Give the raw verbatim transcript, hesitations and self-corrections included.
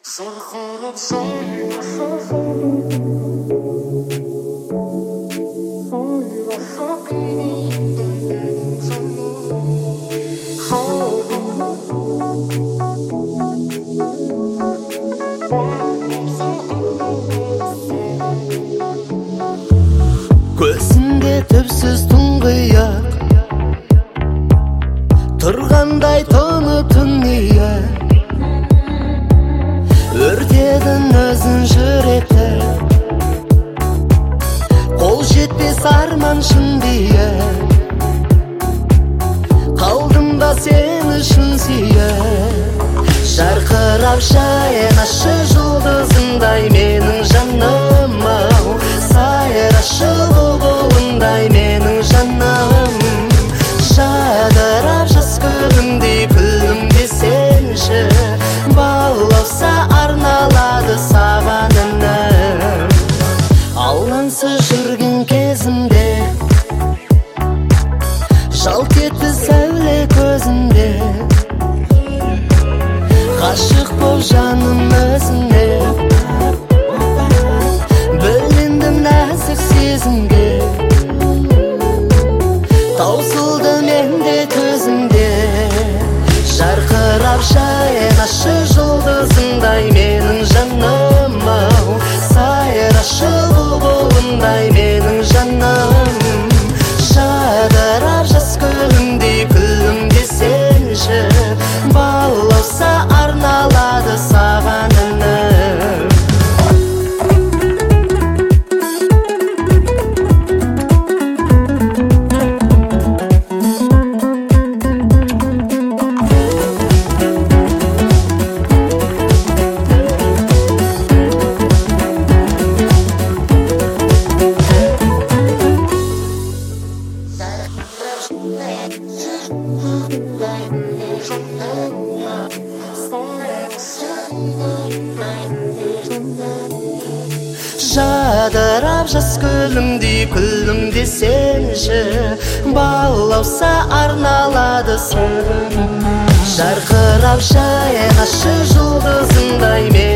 Көзінде түпсіз тұңғиық тұрғандай тұнып түние өртедің өзін жүректі қол жетпес арман шын бие қалдым да сен үшін сүйе жарқырап жайнашы жұлдызындай менің жаным ау сайрашы бұлбұлындай менің жаным жадырап жас күлімдей күлім десеңші балауса арналады саған інім алаңсыз жүрген кезімде жалт етті сәуле көзінде ғашық боп жаным өзіңе бөлендім нәзік сезімге таусылды менде төзімде жарқырап жайнашы жұлдызындай менің жаным ау сайрашы бұлбұлындай менің жаным жадырап жас күлімдей күлім десеңші балауса арналады саған інім жадырап жас күлімдей күлім десеңші балауса арналады саған жарқырап жайнашы жұлдызындай